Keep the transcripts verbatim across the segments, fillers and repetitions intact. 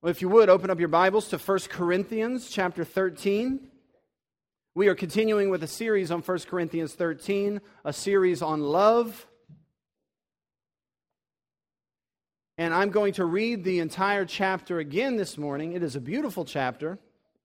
Well, if you would, open up your Bibles to First Corinthians chapter thirteen. We are continuing with a series on First Corinthians thirteen, a series on love. And I'm going to read the entire chapter again this morning. It is a beautiful chapter.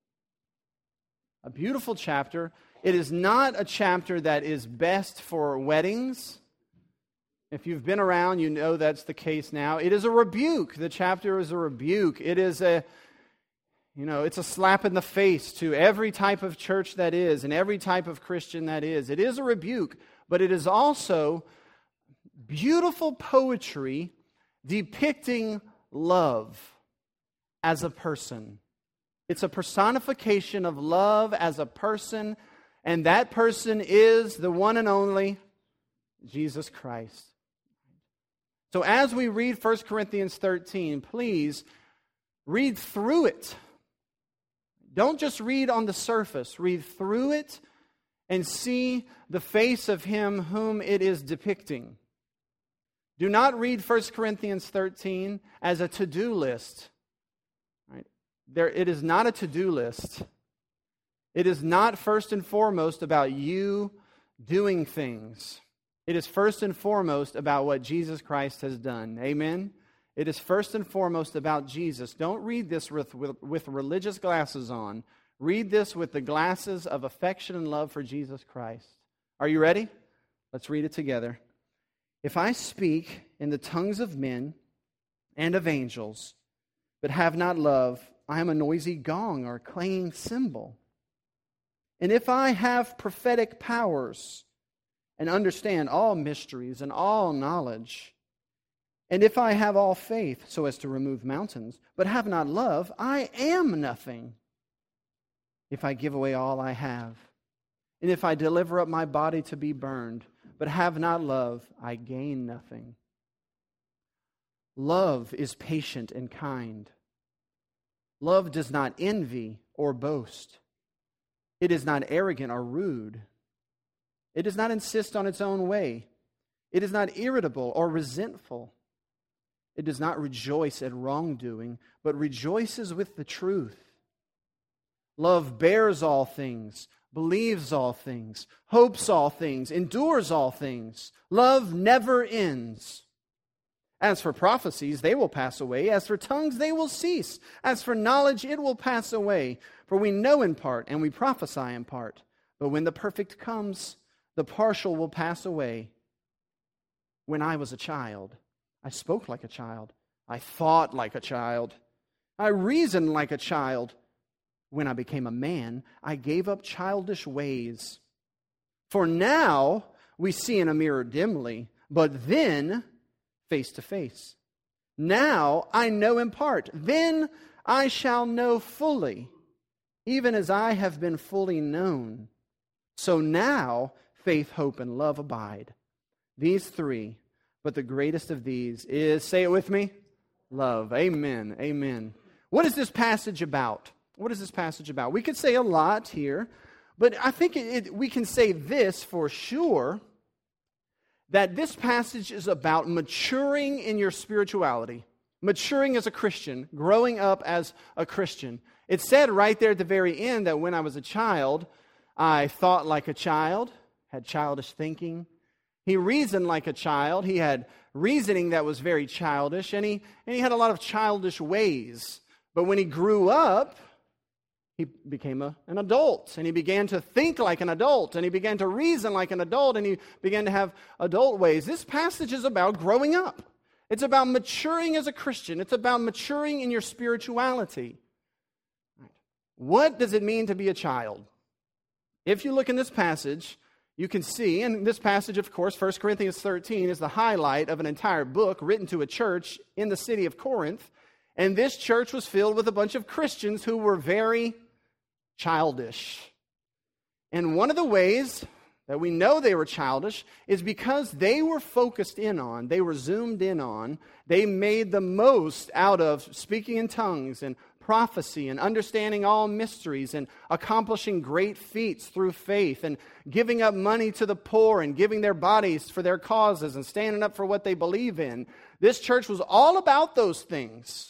A beautiful chapter. It is not a chapter that is best for weddings. If you've been around, you know that's the case now. It is a rebuke. The chapter is a rebuke. It is a, you know, it's a slap in the face to every type of church that is and every type of Christian that is. It is a rebuke, but it is also beautiful poetry depicting love as a person. It's a personification of love as a person, and that person is the one and only Jesus Christ. So as we read First Corinthians thirteen, please read through it. Don't just read on the surface. Read through it and see the face of Him whom it is depicting. Do not read First Corinthians thirteen as a to-do list. Right? There, it is not a to-do list. It is not first and foremost about you doing things. It is first and foremost about what Jesus Christ has done. Amen? It is first and foremost about Jesus. Don't read this with, with, with religious glasses on. Read this with the glasses of affection and love for Jesus Christ. Are you ready? Let's read it together. If I speak in the tongues of men and of angels, but have not love, I am a noisy gong or a clanging cymbal. And if I have prophetic powers and understand all mysteries and all knowledge, and if I have all faith so as to remove mountains, but have not love, I am nothing. If I give away all I have, and if I deliver up my body to be burned, but have not love, I gain nothing. Love is patient and kind. Love does not envy or boast. It is not arrogant or rude. It does not insist on its own way. It is not irritable or resentful. It does not rejoice at wrongdoing, but rejoices with the truth. Love bears all things, believes all things, hopes all things, endures all things. Love never ends. As for prophecies, they will pass away. As for tongues, they will cease. As for knowledge, it will pass away. For we know in part, and we prophesy in part. But when the perfect comes, the partial will pass away. When I was a child, I spoke like a child. I thought like a child. I reasoned like a child. When I became a man, I gave up childish ways. For now we see in a mirror dimly, but then face to face. Now I know in part, then I shall know fully, even as I have been fully known. So now faith, hope, and love abide. These three, but the greatest of these is, say it with me, love. Amen. Amen. What is this passage about? What is this passage about? We could say a lot here, but I think it, it, we can say this for sure, that this passage is about maturing in your spirituality, maturing as a Christian, growing up as a Christian. It said right there at the very end that when I was a child, I thought like a child, had childish thinking. He reasoned like a child. He had reasoning that was very childish, and he, and he had a lot of childish ways. But when he grew up, he became a, an adult, and he began to think like an adult, and he began to reason like an adult, and he began to have adult ways. This passage is about growing up. It's about maturing as a Christian. It's about maturing in your spirituality. What does it mean to be a child? If you look in this passage, you can see, and this passage, of course, First Corinthians thirteen is the highlight of an entire book written to a church in the city of Corinth, and this church was filled with a bunch of Christians who were very childish. And one of the ways that we know they were childish is because they were focused in on, they were zoomed in on, they made the most out of speaking in tongues and prophecy and understanding all mysteries and accomplishing great feats through faith and giving up money to the poor and giving their bodies for their causes and standing up for what they believe in. This church was all about those things.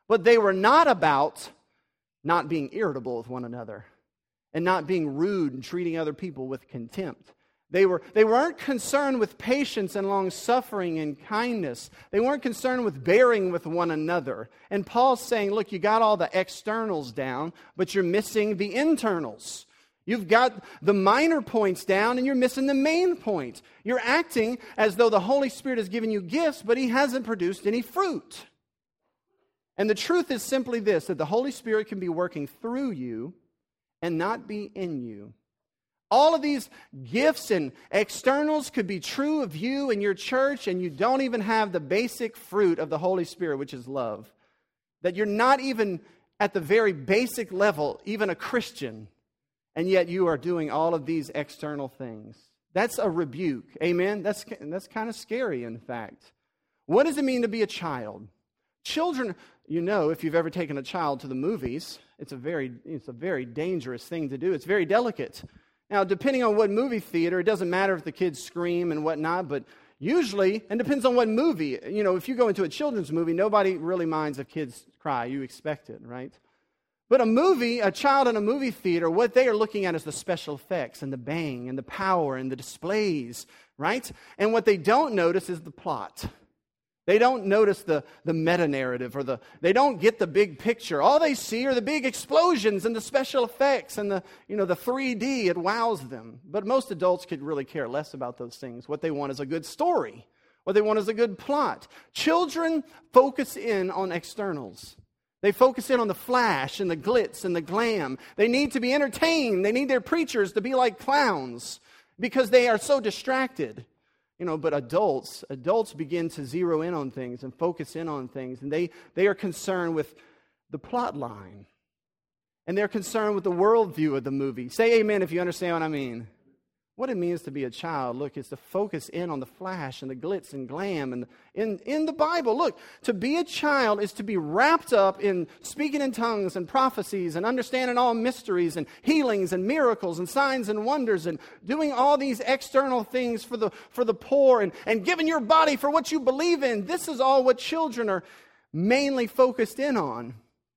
But they were not about not being irritable with one another and not being rude and treating other people with contempt. They, were, they weren't concerned with patience and long-suffering and kindness. They weren't concerned with bearing with one another. And Paul's saying, look, you got all the externals down, but you're missing the internals. You've got the minor points down, and you're missing the main point. You're acting as though the Holy Spirit has given you gifts, but He hasn't produced any fruit. And the truth is simply this, that the Holy Spirit can be working through you and not be in you. All of these gifts and externals could be true of you and your church, and you don't even have the basic fruit of the Holy Spirit, which is love. That you're not even at the very basic level, even a Christian, and yet you are doing all of these external things. That's a rebuke. Amen? That's, that's kind of scary, in fact. What does it mean to be a child? Children, you know, if you've ever taken a child to the movies, it's a very, it's a very dangerous thing to do. It's very delicate. Now, depending on what movie theater, it doesn't matter if the kids scream and whatnot, but usually, and depends on what movie, you know, if you go into a children's movie, nobody really minds if kids cry. You expect it, right? But a movie, a child in a movie theater, what they are looking at is the special effects and the bang and the power and the displays, right? And what they don't notice is the plot. They don't notice the, the meta-narrative or the, they don't get the big picture. All they see are the big explosions and the special effects and the, you know, the three D. It wows them. But most adults could really care less about those things. What they want is a good story. What they want is a good plot. Children focus in on externals. They focus in on the flash and the glitz and the glam. They need to be entertained. They need their preachers to be like clowns because they are so distracted. You know, but adults, adults begin to zero in on things and focus in on things. And they, they are concerned with the plot line. And they're concerned with the worldview of the movie. Say amen if you understand what I mean. What it means to be a child, look, is to focus in on the flash and the glitz and glam. And in, in the Bible, look, to be a child is to be wrapped up in speaking in tongues and prophecies and understanding all mysteries and healings and miracles and signs and wonders and doing all these external things for the, for the poor and, and giving your body for what you believe in. This is all what children are mainly focused in on.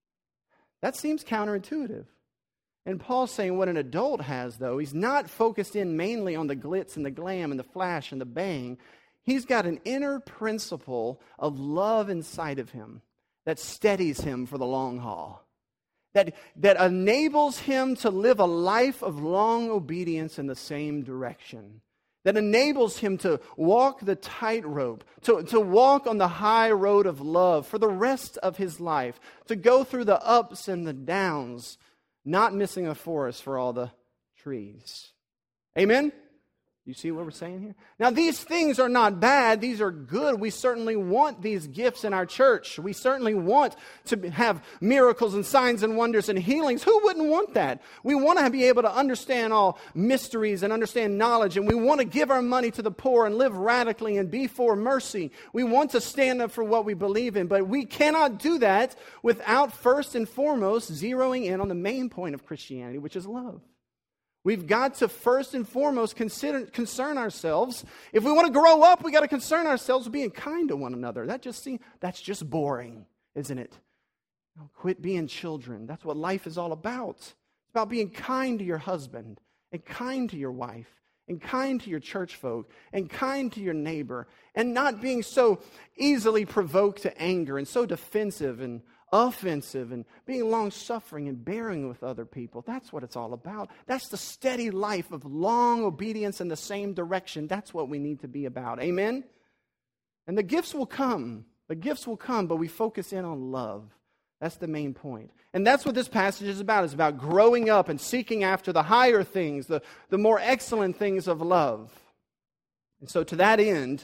That seems counterintuitive. And Paul's saying what an adult has, though, he's not focused in mainly on the glitz and the glam and the flash and the bang. He's got an inner principle of love inside of him that steadies him for the long haul, that, that enables him to live a life of long obedience in the same direction, that enables him to walk the tightrope, to, to walk on the high road of love for the rest of his life, to go through the ups and the downs, not missing a forest for all the trees. Amen? You see what we're saying here? Now, these things are not bad. These are good. We certainly want these gifts in our church. We certainly want to have miracles and signs and wonders and healings. Who wouldn't want that? We want to be able to understand all mysteries and understand knowledge, and we want to give our money to the poor and live radically and be for mercy. We want to stand up for what we believe in, but we cannot do that without first and foremost zeroing in on the main point of Christianity, which is love. We've got to first and foremost consider, concern ourselves. If we want to grow up, we got to concern ourselves with being kind to one another. That just seems, that's just boring, isn't it? No, quit being children. That's what life is all about. It's about being kind to your husband and kind to your wife and kind to your church folk and kind to your neighbor and not being so easily provoked to anger and so defensive and offensive and being long-suffering and bearing with other people. That's what it's all about. That's the steady life of long obedience in the same direction. That's what we need to be about. Amen? And the gifts will come. The gifts will come, but we focus in on love. That's the main point. And that's what this passage is about. It's about growing up and seeking after the higher things, the, the more excellent things of love. And so to that end,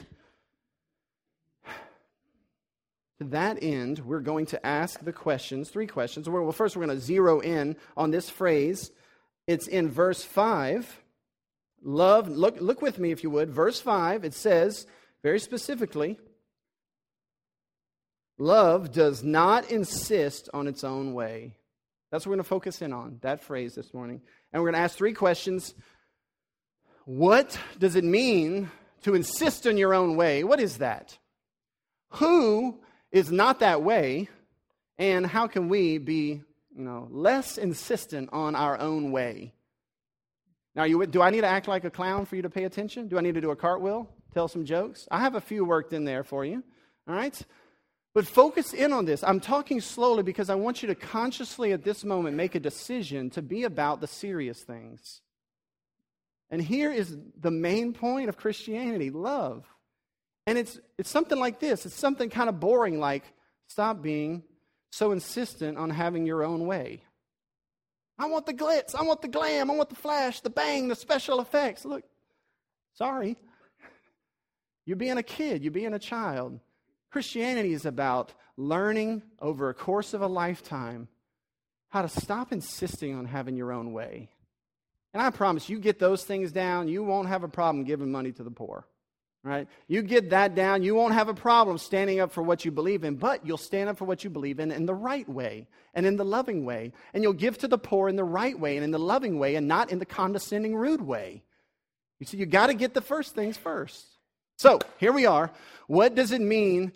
To that end, we're going to ask the questions, three questions. Well, first we're going to zero in on this phrase. It's in verse five. Love, look, look with me if you would. Verse five, it says very specifically, love does not insist on its own way. That's what we're going to focus in on, that phrase this morning. And we're going to ask three questions. What does it mean to insist on your own way? What is that? Who is not that way, And how can we be, you know, less insistent on our own way? Now, you, do I need to act like a clown for you to pay attention? Do I need to do a cartwheel, tell some jokes? I have a few worked in there for you, all right? But focus in on this. I'm talking slowly because I want you to consciously at this moment make a decision to be about the serious things. And here is the main point of Christianity, love. And it's it's something like this. It's something kind of boring like, stop being so insistent on having your own way. I want the glitz, I want the glam, I want the flash, the bang, the special effects. Look, sorry. You're being a kid, you're being a child. Christianity is about learning over a course of a lifetime how to stop insisting on having your own way. And I promise you get those things down, you won't have a problem giving money to the poor. Right? You get that down, you won't have a problem standing up for what you believe in, but you'll stand up for what you believe in in the right way and in the loving way. And you'll give to the poor in the right way and in the loving way and not in the condescending, rude way. You see, you got to get the first things first. So, here we are. What does it mean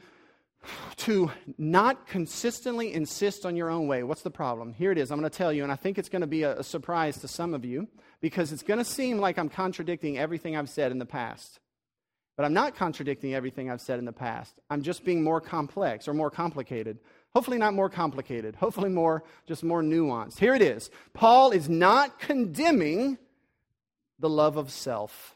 to not consistently insist on your own way? What's the problem? Here it is. I'm going to tell you, and I think it's going to be a, a surprise to some of you because it's going to seem like I'm contradicting everything I've said in the past. But I'm not contradicting everything I've said in the past. I'm just being more complex or more complicated. Hopefully not more complicated. Hopefully more, just more nuanced. Here it is. Paul is not condemning the love of self.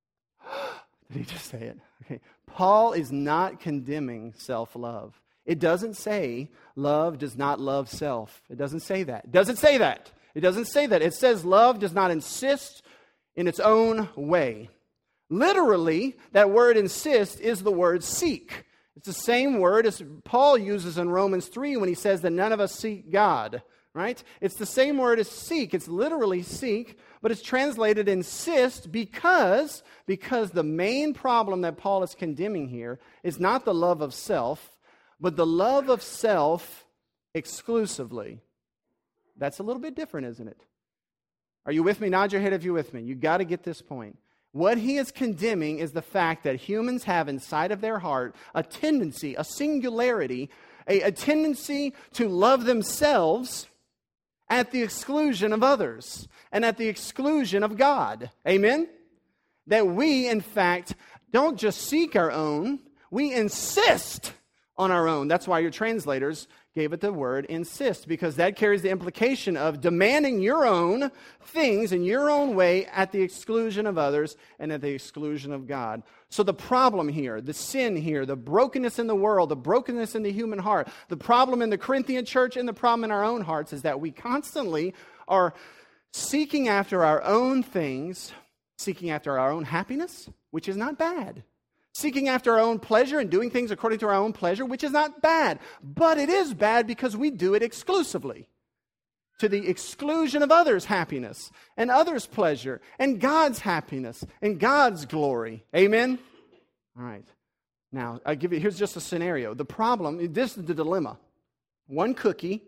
Did he just say it? Okay. Paul is not condemning self-love. It doesn't say love does not love self. It doesn't say that. It doesn't say that. It doesn't say that. It says love does not insist in its own way. Literally, that word insist is the word seek. It's the same word as Paul uses in Romans three when he says that none of us seek God, right? It's the same word as seek. It's literally seek, but it's translated insist because, because the main problem that Paul is condemning here is not the love of self, but the love of self exclusively. That's a little bit different, isn't it? Are you with me? Nod your head if you're with me. You got to get this point. What he is condemning is the fact that humans have inside of their heart a tendency, a singularity, a, a tendency to love themselves at the exclusion of others and at the exclusion of God. Amen? That we, in fact, don't just seek our own, we insist on our own. That's why your translators gave it the word insist, because that carries the implication of demanding your own things in your own way at the exclusion of others and at the exclusion of God. So the problem here, the sin here, the brokenness in the world, the brokenness in the human heart, the problem in the Corinthian church and the problem in our own hearts is that we constantly are seeking after our own things, seeking after our own happiness, which is not bad. Seeking after our own pleasure and doing things according to our own pleasure, which is not bad. But it is bad because we do it exclusively, to the exclusion of others' happiness and others' pleasure and God's happiness and God's glory. Amen? All right. Now, I give you, here's just a scenario. The problem, this is the dilemma. One cookie,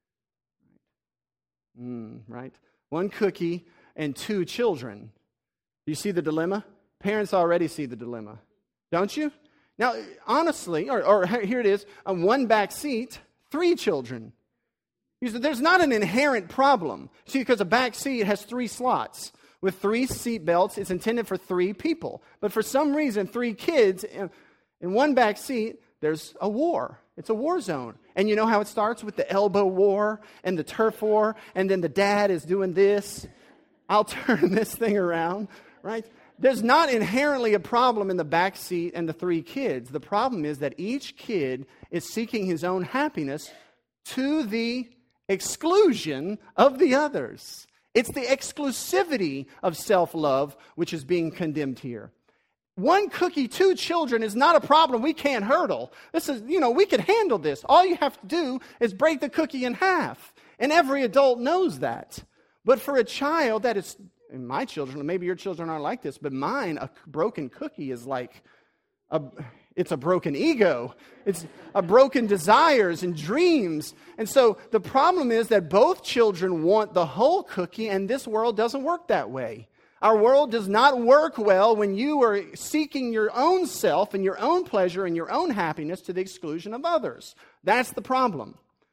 mm, right? One cookie and two children. Do you see the dilemma? Parents already see the dilemma. Don't you? Now, honestly, or, or here it is, on one back seat, three children. You see, there's not an inherent problem. See, because a back seat has three slots. With three seat belts, it's intended for three people. But for some reason, three kids, in, in one back seat, there's a war. It's a war zone. And you know how it starts with the elbow war and the turf war, and then the dad is doing this. I'll turn this thing around, right? There's not inherently a problem in the back seat and the three kids. The problem is that each kid is seeking his own happiness to the exclusion of the others. It's the exclusivity of self-love which is being condemned here. One cookie, two children is not a problem we can't hurdle. This is, you know, we can handle this. All you have to do is break the cookie in half. And every adult knows that. But for a child that is... And my children, maybe your children aren't like this, but mine, a broken cookie is like, a, it's a broken ego. It's a broken desires and dreams. And so the problem is that both children want the whole cookie, and this world doesn't work that way. Our world does not work well when you are seeking your own self and your own pleasure and your own happiness to the exclusion of others. That's the problem.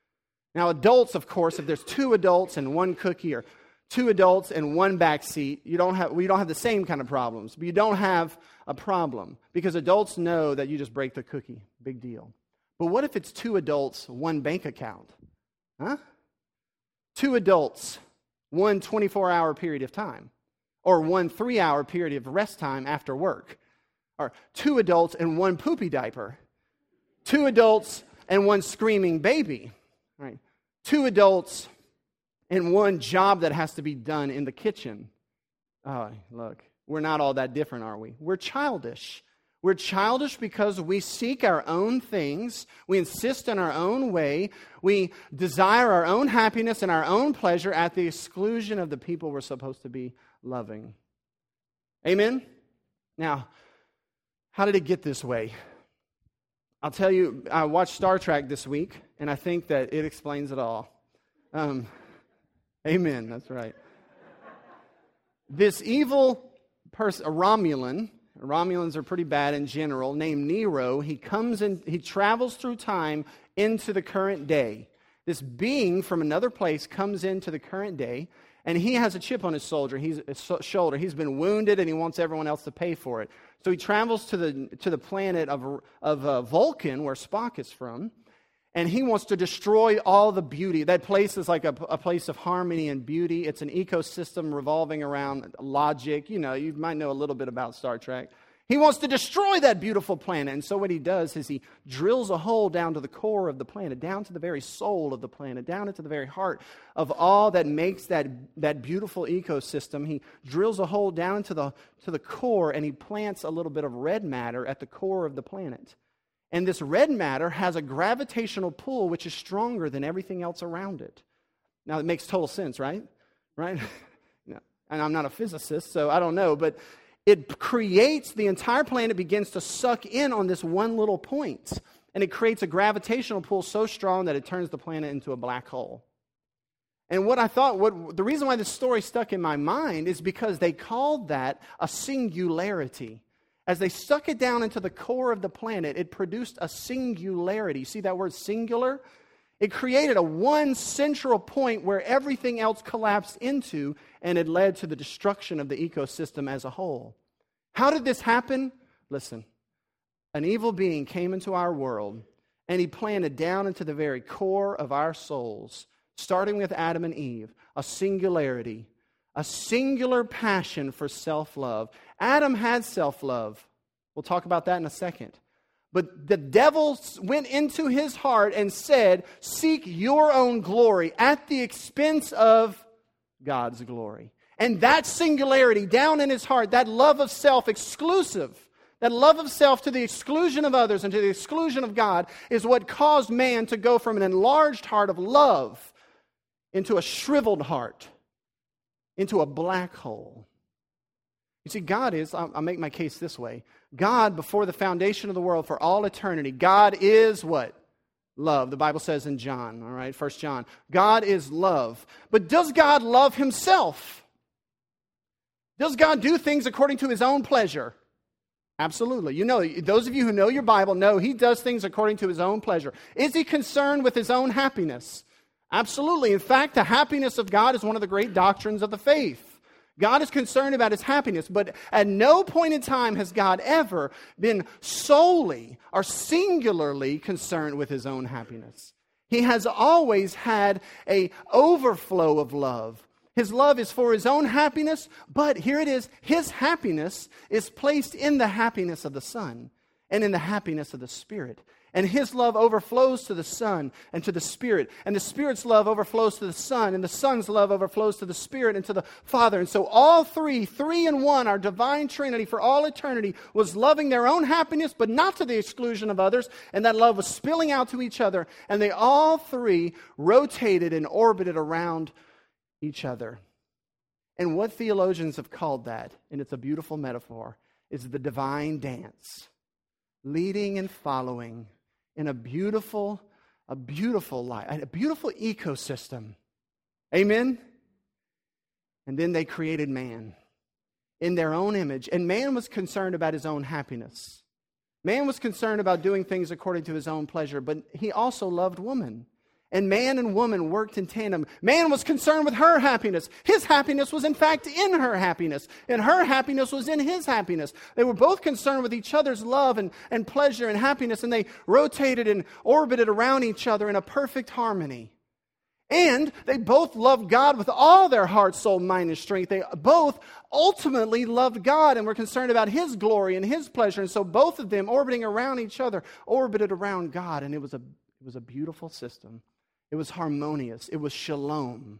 Now, adults, of course, if there's two adults and one cookie, or two adults and one back seat, you don't have, we don't have the same kind of problems. But you don't have a problem because adults know that you just break the cookie. Big deal. But what if it's two adults, one bank account? Huh? Two adults, one twenty-four hour period of time. Or one three hour period of rest time after work. Or two adults and one poopy diaper. Two adults and one screaming baby. Right? Two adults and one job that has to be done in the kitchen. Oh, look, we're not all that different, are we? We're childish. We're childish because we seek our own things. We insist on our own way. We desire our own happiness and our own pleasure at the exclusion of the people we're supposed to be loving. Amen? Now, how did it get this way? I'll tell you, I watched Star Trek this week, and I think that it explains it all. Um, amen, that's right. This evil person, a Romulan, Romulans are pretty bad in general, named Nero, he comes in, he travels through time into the current day. This being from another place comes into the current day, and he has a chip on his shoulder. He's his shoulder. He's been wounded, and he wants everyone else to pay for it. So he travels to the to the planet of of uh, Vulcan, where Spock is from, and he wants to destroy all the beauty. That place is like a, a place of harmony and beauty. It's an ecosystem revolving around logic. You know, you might know a little bit about Star Trek. He wants to destroy that beautiful planet. And so what he does is he drills a hole down to the core of the planet, down to the very soul of the planet, down into the very heart of all that makes that, that beautiful ecosystem. He drills a hole down into the, to the core, and he plants a little bit of red matter at the core of the planet. And this red matter has a gravitational pull which is stronger than everything else around it. Now, it makes total sense, right? Right? And I'm not a physicist, so I don't know, but it creates, the entire planet begins to suck in on this one little point. And it creates a gravitational pull so strong that it turns the planet into a black hole. And what I thought, what the reason why this story stuck in my mind is because they called that a singularity. As they stuck it down into the core of the planet, it produced a singularity. See that word singular? It created a one central point where everything else collapsed into, and it led to the destruction of the ecosystem as a whole. How did this happen? Listen, an evil being came into our world, and he planted down into the very core of our souls, starting with Adam and Eve, a singularity, a singular passion for self-love. Adam had self-love. We'll talk about that in a second. But the devil went into his heart and said, seek your own glory at the expense of God's glory. And that singularity down in his heart, that love of self exclusive, that love of self to the exclusion of others and to the exclusion of God, is what caused man to go from an enlarged heart of love into a shriveled heart, into a black hole. You see, God is, I'll, I'll make my case this way. God, before the foundation of the world, for all eternity, God is what? Love. The Bible says in John, all right, First John. God is love. But does God love himself? Does God do things according to his own pleasure? Absolutely. You know, those of you who know your Bible know he does things according to his own pleasure. Is he concerned with his own happiness? Absolutely. In fact, the happiness of God is one of the great doctrines of the faith. God is concerned about his happiness, but at no point in time has God ever been solely or singularly concerned with his own happiness. He has always had an overflow of love. His love is for his own happiness, but here it is, his happiness is placed in the happiness of the Son and in the happiness of the Spirit. And his love overflows to the Son and to the Spirit. And the Spirit's love overflows to the Son. And the Son's love overflows to the Spirit and to the Father. And so all three, three in one, our divine Trinity for all eternity, was loving their own happiness, but not to the exclusion of others. And that love was spilling out to each other. And they all three rotated and orbited around each other. And what theologians have called that, and it's a beautiful metaphor, is the divine dance. Leading and following in a beautiful, a beautiful life, a beautiful ecosystem. Amen? And then they created man in their own image. And man was concerned about his own happiness. Man was concerned about doing things according to his own pleasure, but he also loved woman. And man and woman worked in tandem. Man was concerned with her happiness. His happiness was in fact in her happiness. And her happiness was in his happiness. They were both concerned with each other's love and, and pleasure and happiness. And they rotated and orbited around each other in a perfect harmony. And they both loved God with all their heart, soul, mind, and strength. They both ultimately loved God and were concerned about His glory and His pleasure. And so both of them, orbiting around each other, orbited around God. And it was a, it was a beautiful system. It was harmonious. It was shalom.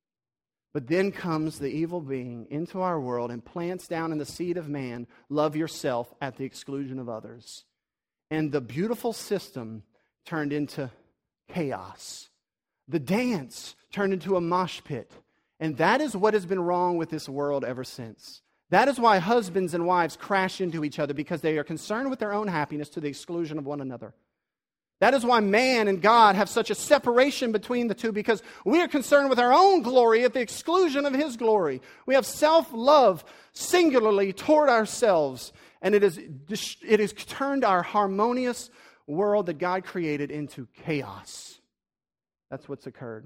But then comes the evil being into our world and plants down in the seed of man, love yourself at the exclusion of others. And the beautiful system turned into chaos. The dance turned into a mosh pit. And that is what has been wrong with this world ever since. That is why husbands and wives crash into each other, because they are concerned with their own happiness to the exclusion of one another. That is why man and God have such a separation between the two, because we are concerned with our own glory at the exclusion of His glory. We have self-love singularly toward ourselves, and it is it has turned our harmonious world that God created into chaos. That's what's occurred.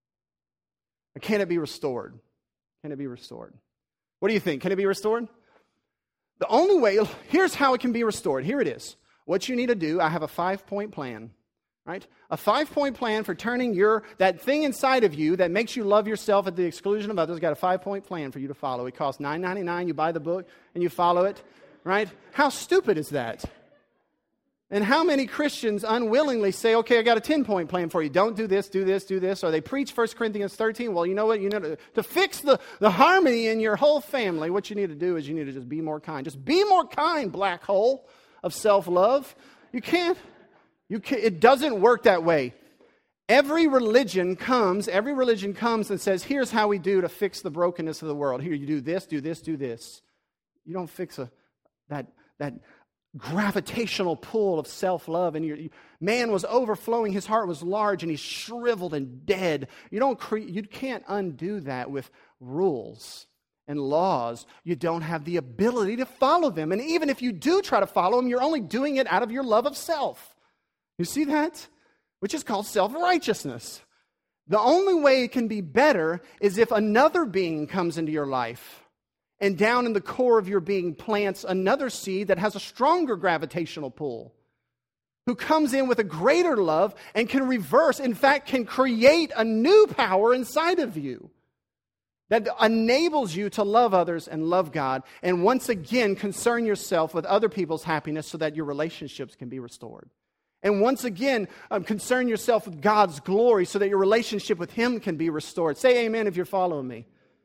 Can it be restored? Can it be restored? What do you think? Can it be restored? The only way, here's how it can be restored. Here it is. What you need to do, I have a five-point plan, right? A five-point plan for turning your, that thing inside of you that makes you love yourself at the exclusion of others. Got a five-point plan for you to follow. It costs nine ninety-nine. You buy the book and you follow it, right? How stupid is that? And how many Christians unwillingly say, okay, I got a ten-point plan for you. Don't do this, do this, do this. Or they preach First Corinthians thirteen. Well, you know what? You know, to, to fix the, the harmony in your whole family, what you need to do is you need to just be more kind. Just be more kind, black hole of self-love. You can't, you can't, it doesn't work that way. Every religion comes, every religion comes and says, here's how we do to fix the brokenness of the world. Here, you do this, do this, do this. You don't fix a that that gravitational pull of self-love. And you, man was overflowing, his heart was large, and he's shriveled and dead. You don't cre- you can't undo that with rules and laws. You don't have the ability to follow them. And even if you do try to follow them, you're only doing it out of your love of self. You see that? Which is called self-righteousness. The only way it can be better is if another being comes into your life and down in the core of your being plants another seed that has a stronger gravitational pull, who comes in with a greater love and can reverse, in fact, can create a new power inside of you that enables you to love others and love God, and once again concern yourself with other people's happiness so that your relationships can be restored. And once again, um, concern yourself with God's glory so that your relationship with Him can be restored. Say amen if you're following me.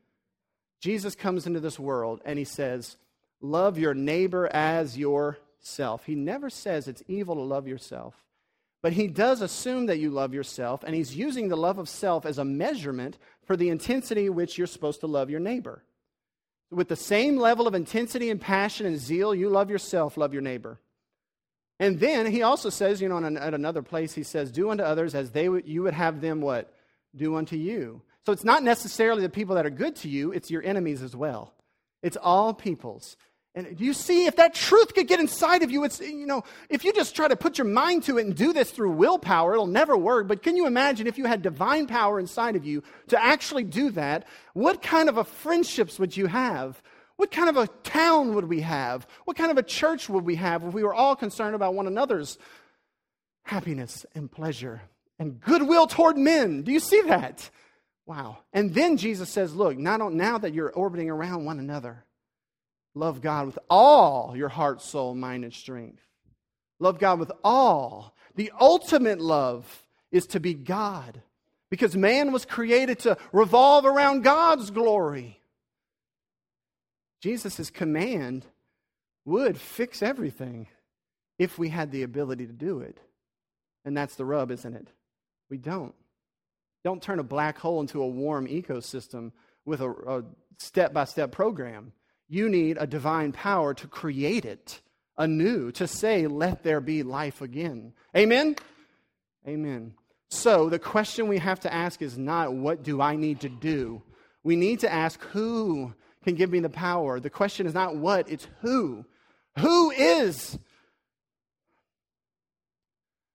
Jesus comes into this world and He says, love your neighbor as yourself. He never says it's evil to love yourself. But He does assume that you love yourself, and He's using the love of self as a measurement for the intensity in which you're supposed to love your neighbor. With the same level of intensity and passion and zeal you love yourself, love your neighbor. And then He also says, you know, in, at another place, He says, do unto others as they would, you would have them what? Do unto you. So it's not necessarily the people that are good to you, it's your enemies as well. It's all peoples. And you see, if that truth could get inside of you, it's, you know, if you just try to put your mind to it and do this through willpower, it'll never work. But can you imagine if you had divine power inside of you to actually do that? What kind of a friendships would you have? What kind of a town would we have? What kind of a church would we have if we were all concerned about one another's happiness and pleasure and goodwill toward men? Do you see that? Wow. And then Jesus says, look, not now that you're orbiting around one another, love God with all your heart, soul, mind, and strength. Love God with all. The ultimate love is to be God, because man was created to revolve around God's glory. Jesus' command would fix everything if we had the ability to do it. And that's the rub, isn't it? We don't. Don't turn a black hole into a warm ecosystem with a, a step-by-step program. You need a divine power to create it anew, to say, let there be life again. Amen? Amen. So the question we have to ask is not, what do I need to do? We need to ask, who can give me the power? The question is not what, it's who. Who is?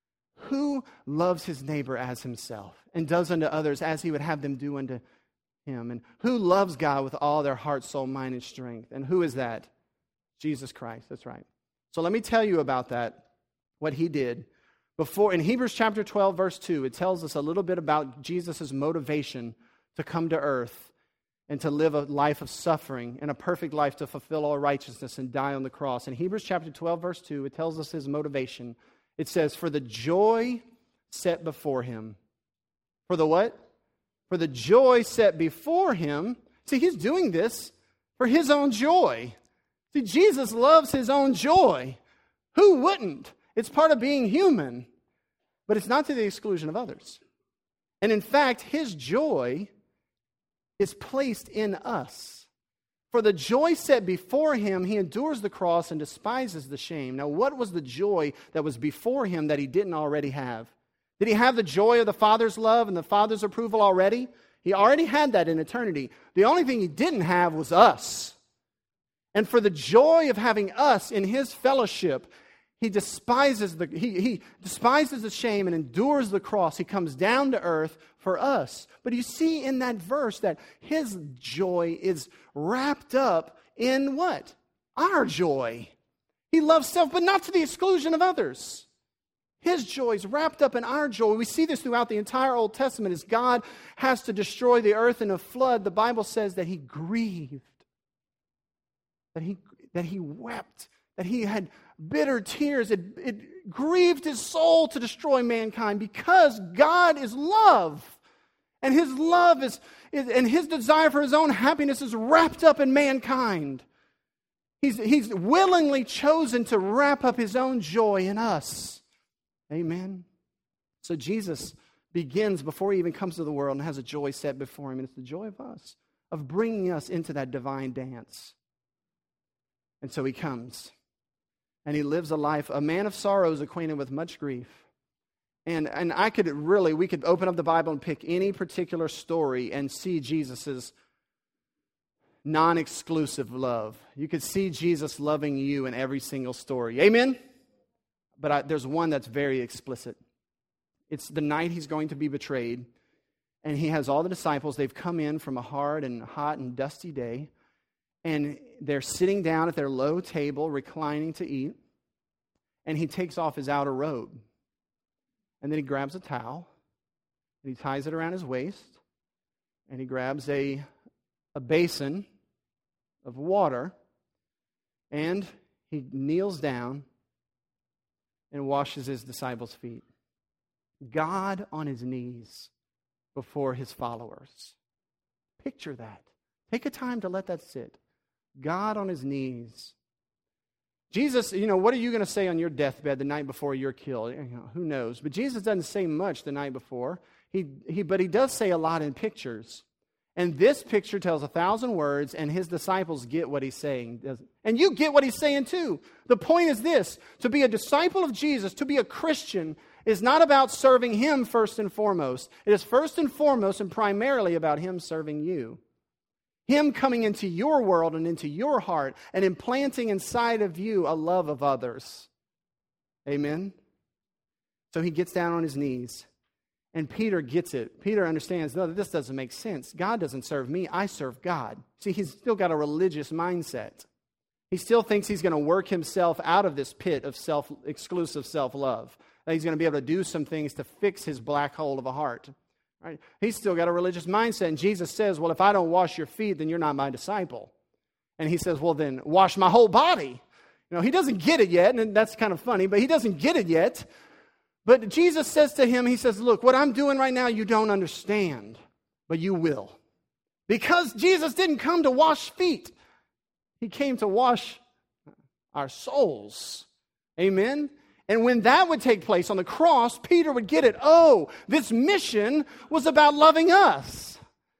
who loves his neighbor as himself and does unto others as he would have them do unto him? And who loves God with all their heart, soul, mind, and strength? And who is that? Jesus Christ. That's right. So let me tell you about that, what he did. Before, in Hebrews chapter twelve, verse two, it tells us a little bit about Jesus' motivation to come to earth and to live a life of suffering and a perfect life to fulfill all righteousness and die on the cross. In Hebrews chapter twelve, verse two, it tells us his motivation. It says, for the joy set before him. For the what? For the joy set before him. See, he's doing this for his own joy. See, Jesus loves his own joy. Who wouldn't? It's part of being human. But it's not to the exclusion of others. And in fact, his joy is placed in us. For the joy set before him, he endures the cross and despises the shame. Now, what was the joy that was before him that he didn't already have? Did he have the joy of the Father's love and the Father's approval already? He already had that in eternity. The only thing he didn't have was us. And for the joy of having us in his fellowship, he despises the he, he despises the shame and endures the cross. He comes down to earth for us. But you see in that verse that his joy is wrapped up in what? Our joy. He loves self, but not to the exclusion of others. His joy is wrapped up in our joy. We see this throughout the entire Old Testament. As God has to destroy the earth in a flood, the Bible says that he grieved, that he, that he wept, that he had bitter tears. It, it grieved his soul to destroy mankind because God is love. And his love is, is and his desire for his own happiness is wrapped up in mankind. He's, he's willingly chosen to wrap up his own joy in us. Amen. So Jesus begins before he even comes to the world and has a joy set before him. And it's the joy of us, of bringing us into that divine dance. And so he comes. And he lives a life, a man of sorrows, acquainted with much grief. And and I could really, we could open up the Bible and pick any particular story and see Jesus's non-exclusive love. You could see Jesus loving you in every single story. Amen? But I, there's one that's very explicit. It's the night he's going to be betrayed. And he has all the disciples. They've come in from a hard and hot and dusty day. And they're sitting down at their low table, reclining to eat. And he takes off his outer robe. And then he grabs a towel. And he ties it around his waist. And he grabs a, a basin of water. And he kneels down and washes his disciples' feet. God on his knees before his followers. Picture that. Take a time to let that sit. God on his knees. Jesus, you know, what are you going to say on your deathbed the night before you're killed? You know, who knows? But Jesus doesn't say much the night before. He, he, but he does say a lot in pictures. And this picture tells a thousand words, and his disciples get what he's saying. And you get what he's saying too. The point is this: to be a disciple of Jesus, to be a Christian, is not about serving him first and foremost. It is first and foremost and primarily about him serving you. Him coming into your world and into your heart and implanting inside of you a love of others. Amen? So he gets down on his knees. And Peter gets it. Peter understands, no, this doesn't make sense. God doesn't serve me. I serve God. See, he's still got a religious mindset. He still thinks he's going to work himself out of this pit of self, exclusive self-love. That he's going to be able to do some things to fix his black hole of a heart. Right? He's still got a religious mindset. And Jesus says, well, if I don't wash your feet, then you're not my disciple. And he says, well, then wash my whole body. You know, he doesn't get it yet, and that's kind of funny, but he doesn't get it yet. But Jesus says to him, he says, look, what I'm doing right now, you don't understand, but you will. Because Jesus didn't come to wash feet. He came to wash our souls. Amen? And when that would take place on the cross, Peter would get it. Oh, this mission was about loving us.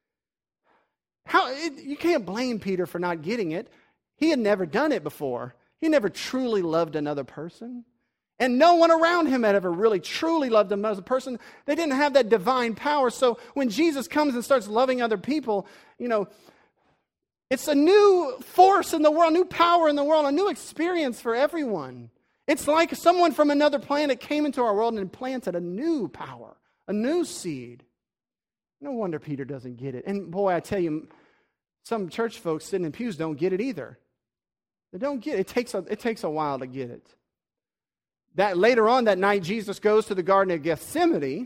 How it, you can't blame Peter for not getting it. He had never done it before. He never truly loved another person. And no one around him had ever really truly loved him as a person. They didn't have that divine power. So when Jesus comes and starts loving other people, you know, it's a new force in the world, new power in the world, a new experience for everyone. It's like someone from another planet came into our world and planted a new power, a new seed. No wonder Peter doesn't get it. And boy, I tell you, some church folks sitting in pews don't get it either. They don't get it. It takes a, it takes a while to get it. That later on that night, Jesus goes to the Garden of Gethsemane,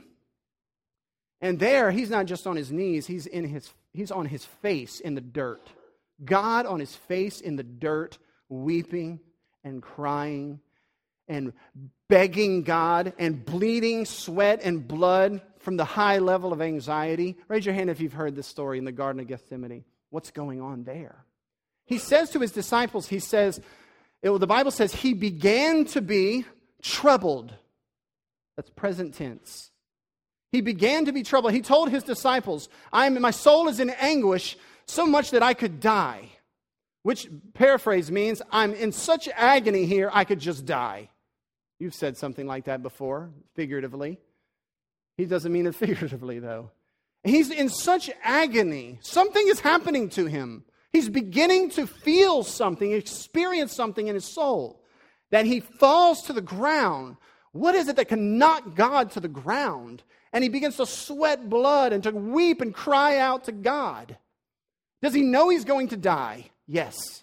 and there he's not just on his knees, he's in his he's on his face in the dirt. God on his face in the dirt, weeping and crying and begging God and bleeding sweat and blood from the high level of anxiety. Raise your hand if you've heard this story in the Garden of Gethsemane. What's going on there? He says to his disciples, he says, it, the Bible says he began to be troubled. That's present tense. He began to be troubled. He told his disciples, I'm, my soul is in anguish so much that I could die. Which, paraphrase, means I'm in such agony here I could just die. You've said something like that before, figuratively. He doesn't mean it figuratively, though. He's in such agony. Something is happening to him. He's beginning to feel something, experience something in his soul, that he falls to the ground. What is it that can knock God to the ground? And he begins to sweat blood and to weep and cry out to God. Does he know he's going to die? Yes.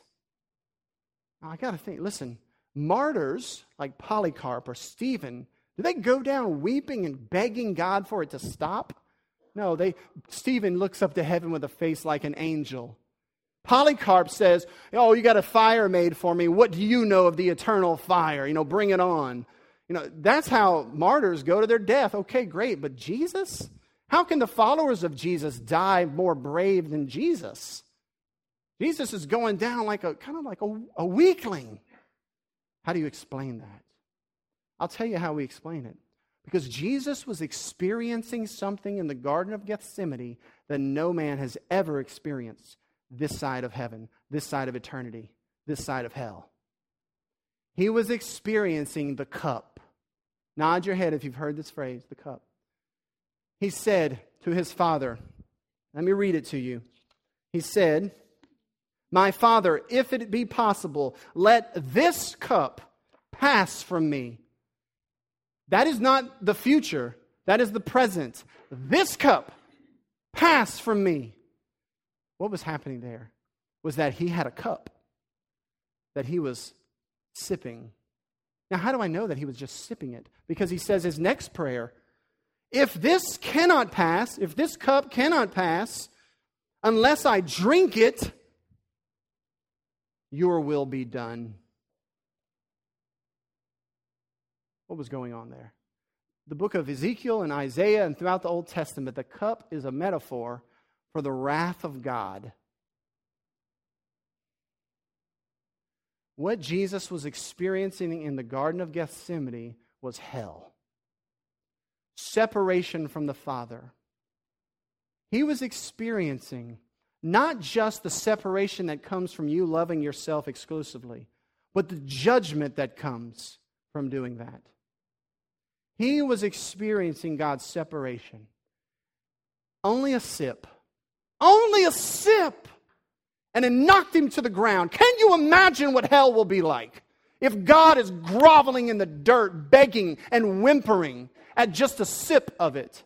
Now, I got to think, listen, martyrs like Polycarp or Stephen, do they go down weeping and begging God for it to stop? No, they. Stephen looks up to heaven with a face like an angel. Polycarp says, oh, you got a fire made for me. What do you know of the eternal fire? You know, bring it on. You know, that's how martyrs go to their death. Okay, great. But Jesus? How can the followers of Jesus die more brave than Jesus? Jesus is going down like a kind of like a, a weakling. How do you explain that? I'll tell you how we explain it. Because Jesus was experiencing something in the Garden of Gethsemane that no man has ever experienced this side of heaven, this side of eternity, this side of hell. He was experiencing the cup. Nod your head if you've heard this phrase, the cup. He said to his Father, let me read it to you. He said, my Father, if it be possible, let this cup pass from me. That is not the future. That is the present. This cup pass from me. What was happening there was that he had a cup that he was sipping. Now, how do I know that he was just sipping it? Because he says his next prayer, if this cannot pass, if this cup cannot pass, unless I drink it, your will be done. What was going on there? The book of Ezekiel and Isaiah and throughout the Old Testament, the cup is a metaphor for the wrath of God. What Jesus was experiencing in the Garden of Gethsemane was hell. Separation from the Father. He was experiencing not just the separation that comes from you loving yourself exclusively, but the judgment that comes from doing that. He was experiencing God's separation. Only a sip. Only a sip. And it knocked him to the ground. Can you imagine what hell will be like? If God is groveling in the dirt, begging and whimpering at just a sip of it.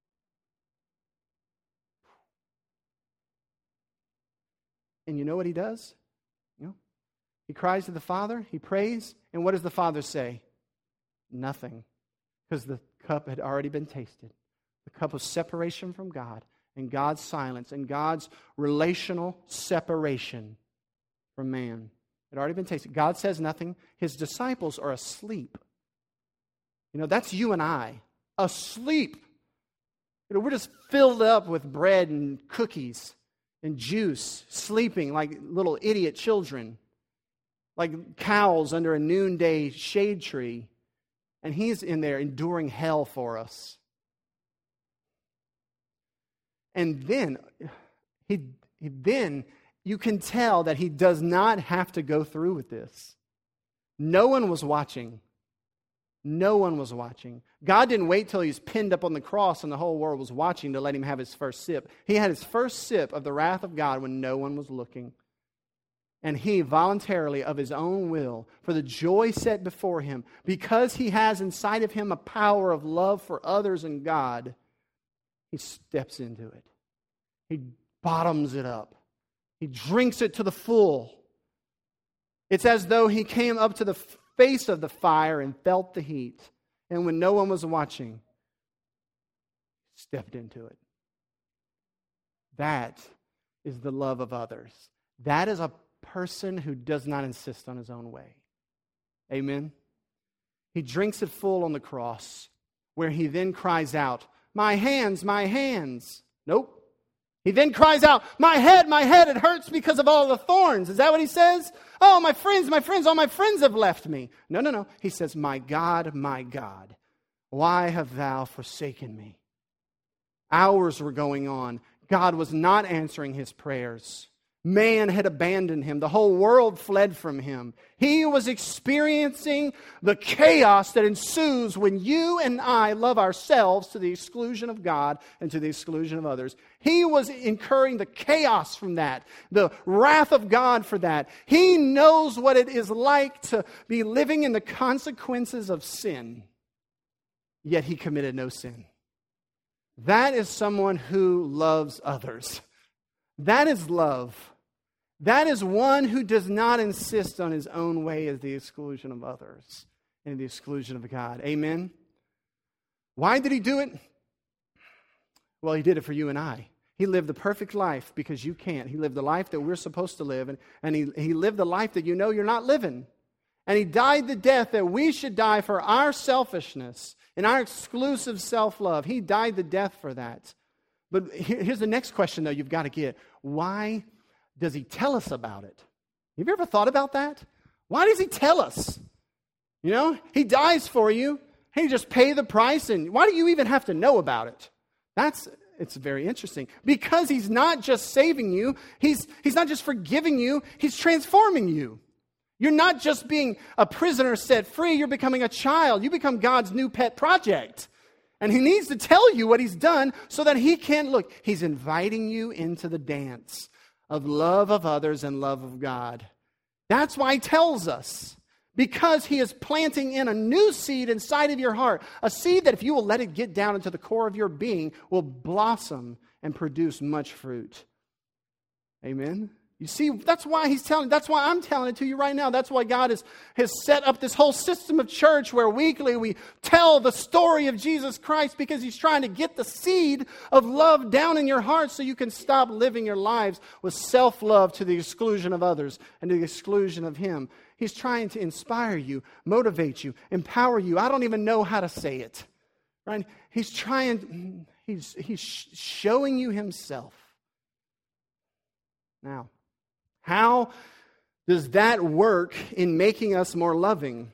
And you know what he does? You know, he cries to the Father, he prays, and what does the Father say? Nothing. Because the cup had already been tasted. The cup of separation from God, and God's silence, and God's relational separation from man. It had already been tasted. God says nothing. His disciples are asleep. You know, that's you and I. Asleep. You know, we're just filled up with bread and cookies and juice, sleeping like little idiot children, like cows under a noonday shade tree. And he's in there enduring hell for us. And then, he, he then you can tell that he does not have to go through with this. No one was watching. No one was watching. God didn't wait till he was pinned up on the cross and the whole world was watching to let him have his first sip. He had his first sip of the wrath of God when no one was looking. And he voluntarily, of his own will, for the joy set before him, because he has inside of him a power of love for others and God, he steps into it. He bottoms it up. He drinks it to the full. It's as though he came up to the face of the fire and felt the heat. And when no one was watching, stepped into it. That is the love of others. That is a person who does not insist on his own way. Amen? He drinks it full on the cross, where he then cries out, "My hands, my hands." Nope. He then cries out, "My head, my head, it hurts because of all the thorns." Is that what he says? "Oh, my friends, my friends, all my friends have left me." No, no, no. He says, "My God, my God, why have thou forsaken me?" Hours were going on. God was not answering his prayers. Man had abandoned him. The whole world fled from him. He was experiencing the chaos that ensues when you and I love ourselves to the exclusion of God and to the exclusion of others. He was incurring the chaos from that, the wrath of God for that. He knows what it is like to be living in the consequences of sin, yet he committed no sin. That is someone who loves others. That is love. That is one who does not insist on his own way at the exclusion of others and the exclusion of God. Amen? Why did he do it? Well, he did it for you and I. He lived the perfect life because you can't. He lived the life that we're supposed to live, and, and he, he lived the life that you know you're not living. And he died the death that we should die for our selfishness and our exclusive self-love. He died the death for that. But here's the next question, though, you've got to get. Why does he tell us about it? Have you ever thought about that? Why does he tell us? You know, he dies for you. He just pay the price, and why do you even have to know about it? That's it's very interesting. Because he's not just saving you, he's he's not just forgiving you, he's transforming you. You're not just being a prisoner set free, you're becoming a child. You become God's new pet project. And he needs to tell you what he's done so that he can, look, he's inviting you into the dance of love of others and love of God. That's why he tells us. Because he is planting in a new seed inside of your heart. A seed that if you will let it get down into the core of your being, will blossom and produce much fruit. Amen? You see, that's why he's telling, that's why I'm telling it to you right now. That's why God has, has set up this whole system of church where weekly we tell the story of Jesus Christ, because he's trying to get the seed of love down in your heart so you can stop living your lives with self-love to the exclusion of others and to the exclusion of him. He's trying to inspire you, motivate you, empower you. I don't even know how to say it. Right? He's trying, he's, he's showing you himself. Now, how does that work in making us more loving?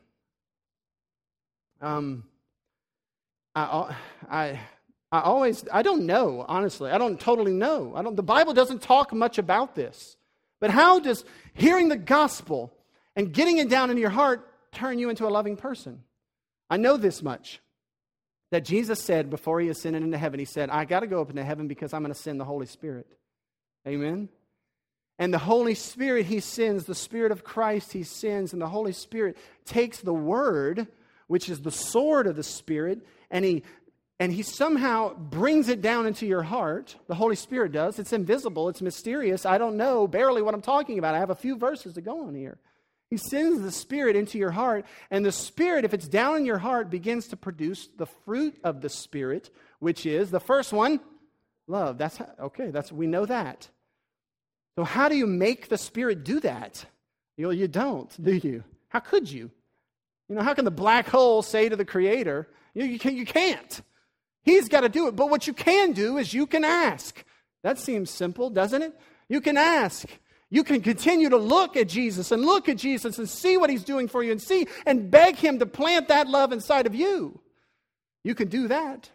Um, I, I, I always, I don't know, honestly. I don't totally know. I don't. The Bible doesn't talk much about this. But how does hearing the gospel and getting it down in your heart turn you into a loving person? I know this much, that Jesus said before he ascended into heaven, he said, I got to go up into heaven because I'm going to send the Holy Spirit. Amen? And the Holy Spirit, he sends, the Spirit of Christ, he sends, and the Holy Spirit takes the Word, which is the sword of the Spirit, and he and he somehow brings it down into your heart. The Holy Spirit does. It's invisible. It's mysterious. I don't know barely what I'm talking about. I have a few verses to go on here. He sends the Spirit into your heart, and the Spirit, if it's down in your heart, begins to produce the fruit of the Spirit, which is, the first one, love. That's how, okay, that's we know that. So how do you make the Spirit do that? You know, you don't, do you? How could you? You know, how can the black hole say to the Creator, you, you, can, you can't. He's got to do it. But what you can do is you can ask. That seems simple, doesn't it? You can ask. You can continue to look at Jesus and look at Jesus and see what he's doing for you and see and beg him to plant that love inside of you. You can do that.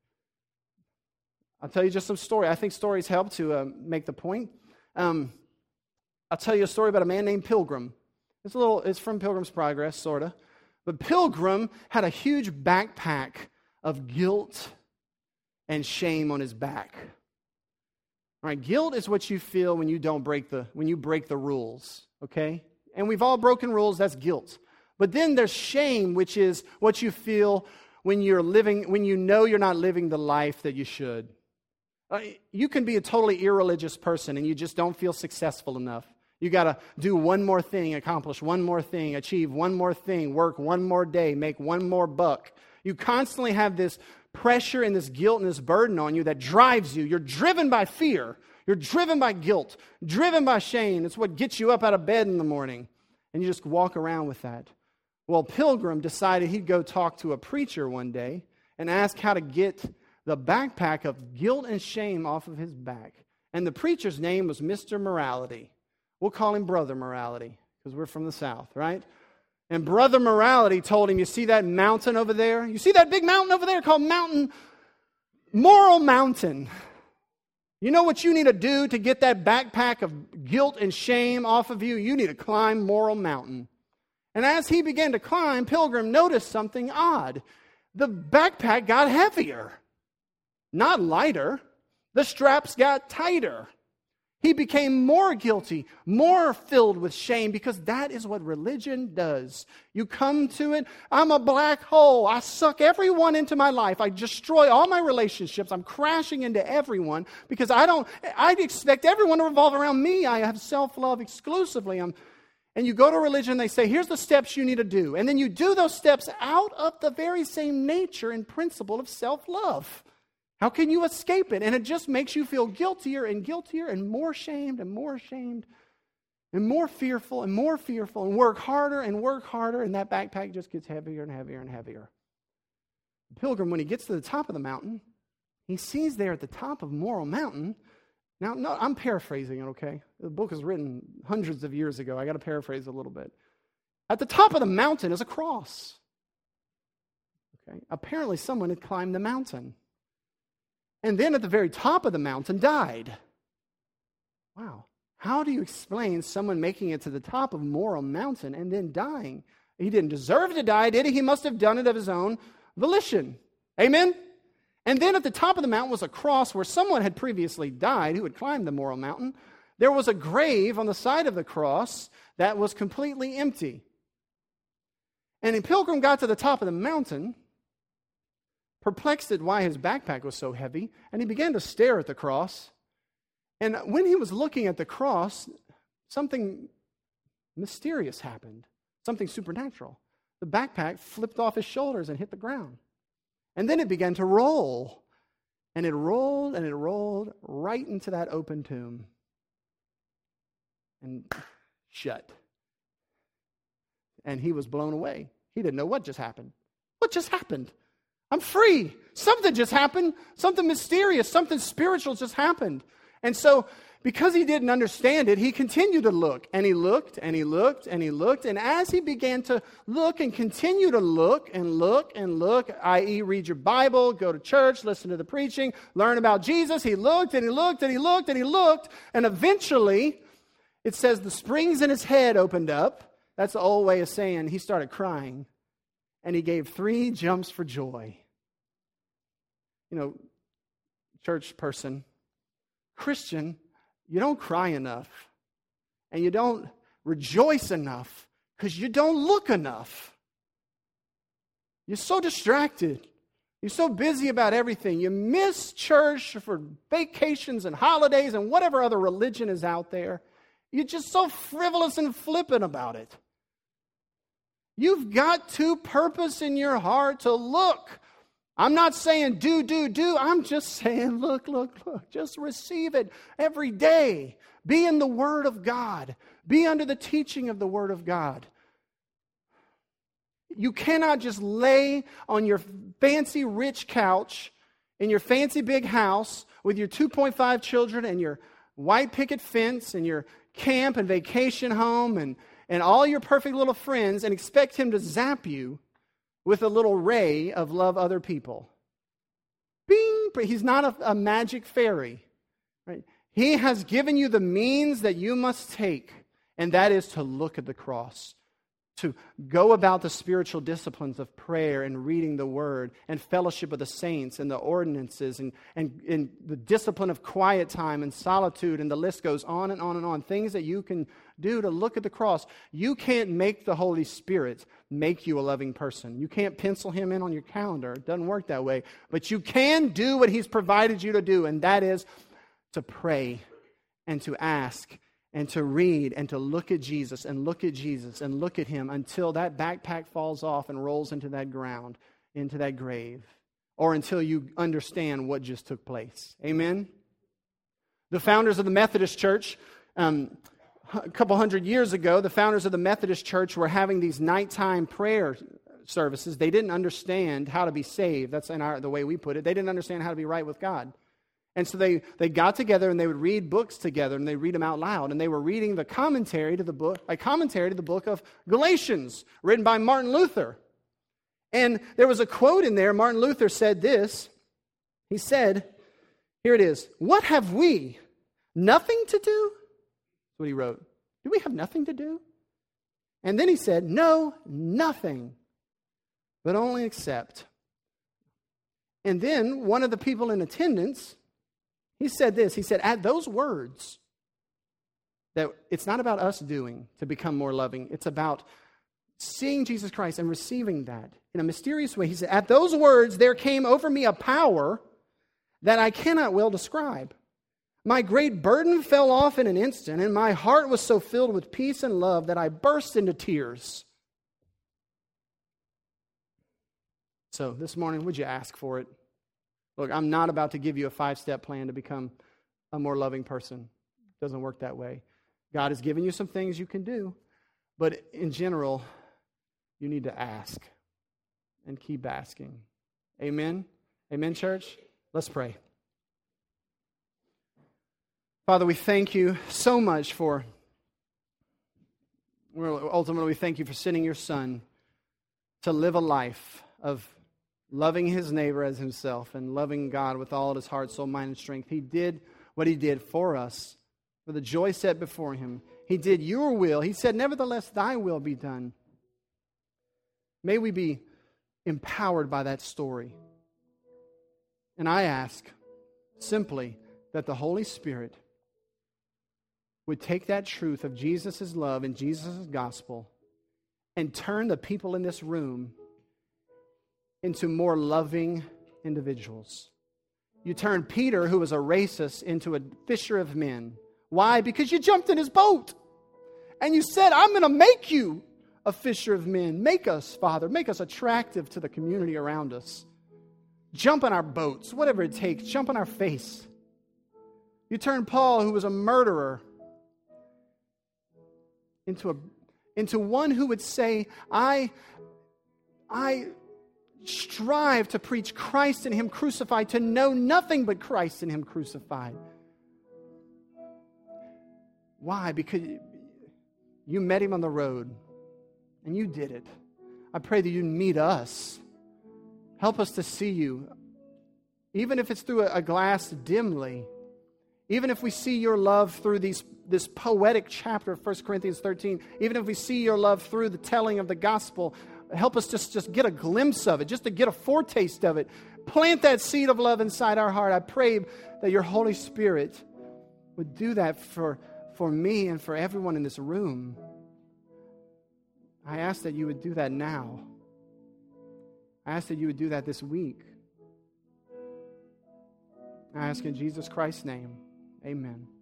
I'll tell you just some story. I think stories help to uh, make the point. Um, I'll tell you a story about a man named Pilgrim. It's a little. It's from Pilgrim's Progress, sort of. But Pilgrim had a huge backpack of guilt and shame on his back. All right, guilt is what you feel when you don't break the when you break the rules, okay? And we've all broken rules, that's guilt. But then there's shame, which is what you feel when you're living when you know you're not living the life that you should. Uh, you can be a totally irreligious person and you just don't feel successful enough. You got to do one more thing, accomplish one more thing, achieve one more thing, work one more day, make one more buck. You constantly have this pressure and this guilt and this burden on you that drives you. You're driven by fear. You're driven by guilt, driven by shame. It's what gets you up out of bed in the morning. And you just walk around with that. Well, Pilgrim decided he'd go talk to a preacher one day and ask how to get the backpack of guilt and shame off of his back. And the preacher's name was Mister Morality. We'll call him Brother Morality because we're from the South, right? And Brother Morality told him, you see that mountain over there? You see that big mountain over there called Mountain, Moral Mountain? You know what you need to do to get that backpack of guilt and shame off of you? You need to climb Moral Mountain. And as he began to climb, Pilgrim noticed something odd. The backpack got heavier, not lighter. The straps got tighter. He became more guilty, more filled with shame, because that is what religion does. You come to it, I'm a black hole. I suck everyone into my life. I destroy all my relationships. I'm crashing into everyone because I don't, I expect everyone to revolve around me. I have self-love exclusively. I'm, and you go to religion, they say, here's the steps you need to do. And then you do those steps out of the very same nature and principle of self-love. How can you escape it? And it just makes you feel guiltier and guiltier and more shamed and more ashamed and more fearful and more fearful and work harder and work harder, and that backpack just gets heavier and heavier and heavier. The Pilgrim, when he gets to the top of the mountain, he sees there at the top of Moral Mountain. Now, no, I'm paraphrasing it, okay? The book was written hundreds of years ago. I got to paraphrase a little bit. At the top of the mountain is a cross. Okay? Apparently someone had climbed the mountain. And then at the very top of the mountain died. Wow. How do you explain someone making it to the top of Moral Mountain and then dying? He didn't deserve to die, did he? He must have done it of his own volition. Amen? And then at the top of the mountain was a cross where someone had previously died who had climbed the Moral Mountain. There was a grave on the side of the cross that was completely empty. And when Pilgrim got to the top of the mountain, perplexed at why his backpack was so heavy, and he began to stare at the cross. And when he was looking at the cross, something mysterious happened, something supernatural. The backpack flipped off his shoulders and hit the ground. And then it began to roll, and it rolled and it rolled right into that open tomb and shut. And he was blown away. He didn't know what just happened. What just happened? I'm free. Something just happened. Something mysterious, something spiritual just happened. And so, because he didn't understand it, he continued to look. And he looked, and he looked, and he looked. And as he began to look and continue to look and look and look, that is read your Bible, go to church, listen to the preaching, learn about Jesus, he looked, and he looked, and he looked, and he looked. And eventually, it says the springs in his head opened up. That's the old way of saying he started crying. And he gave three jumps for joy. You know, church person, Christian, you don't cry enough. And you don't rejoice enough because you don't look enough. You're so distracted. You're so busy about everything. You miss church for vacations and holidays and whatever other religion is out there. You're just so frivolous and flippant about it. You've got to purpose in your heart to look. I'm not saying do, do, do. I'm just saying look, look, look. Just receive it every day. Be in the Word of God. Be under the teaching of the Word of God. You cannot just lay on your fancy rich couch in your fancy big house with your two point five children and your white picket fence and your camp and vacation home and and all your perfect little friends and expect him to zap you with a little ray of love other people. Bing! He's not a, a magic fairy. Right? He has given you the means that you must take, and that is to look at the cross, to go about the spiritual disciplines of prayer and reading the Word and fellowship with the saints and the ordinances and, and, and the discipline of quiet time and solitude, and the list goes on and on and on. Things that you can do to look at the cross. You can't make the Holy Spirit make you a loving person. You can't pencil Him in on your calendar. It doesn't work that way. But you can do what He's provided you to do, and that is to pray and to ask and to read and to look at Jesus and look at Jesus and look at Him until that backpack falls off and rolls into that ground, into that grave, or until you understand what just took place. Amen? The founders of the Methodist Church, um, a couple hundred years ago, the founders of the Methodist Church were having these nighttime prayer services. They didn't understand how to be saved. That's in our, the way we put it. They didn't understand how to be right with God. And so they, they got together and they would read books together, and they read them out loud. And they were reading the commentary to the book, a commentary to the book of Galatians, written by Martin Luther. And there was a quote in there. Martin Luther said this. He said, here it is, "What have we? Nothing to do?" That's what he wrote. Do we have nothing to do? And then he said, "No, nothing, but only accept." And then one of the people in attendance, he said this, he said, at those words, that it's not about us doing to become more loving. It's about seeing Jesus Christ and receiving that in a mysterious way. He said, at those words, there came over me a power that I cannot well describe. My great burden fell off in an instant, and my heart was so filled with peace and love that I burst into tears. So this morning, would you ask for it? Look, I'm not about to give you a five-step plan to become a more loving person. It doesn't work that way. God has given you some things you can do, but in general, you need to ask and keep asking. Amen? Amen, church? Let's pray. Father, we thank you so much for, well, ultimately we thank you for sending your Son to live a life of loving his neighbor as himself and loving God with all his heart, soul, mind, and strength. He did what he did for us, for the joy set before him. He did your will. He said, nevertheless, thy will be done. May we be empowered by that story. And I ask simply that the Holy Spirit would take that truth of Jesus' love and Jesus' gospel and turn the people in this room into more loving individuals. You turned Peter, who was a racist, into a fisher of men. Why? Because you jumped in his boat. And you said, I'm going to make you a fisher of men. Make us, Father, make us attractive to the community around us. Jump in our boats, whatever it takes. Jump in our face. You turned Paul, who was a murderer, into a into one who would say, I, I strive to preach Christ and Him crucified, to know nothing but Christ and Him crucified. Why? Because you met Him on the road, and you did it. I pray that you meet us. Help us to see you, even if it's through a glass dimly. Even if we see your love through these, this poetic chapter of First Corinthians thirteen, even if we see your love through the telling of the gospel, help us just, just get a glimpse of it, just to get a foretaste of it. Plant that seed of love inside our heart. I pray that your Holy Spirit would do that for, for me and for everyone in this room. I ask that you would do that now. I ask that you would do that this week. I ask in Jesus Christ's name. Amen.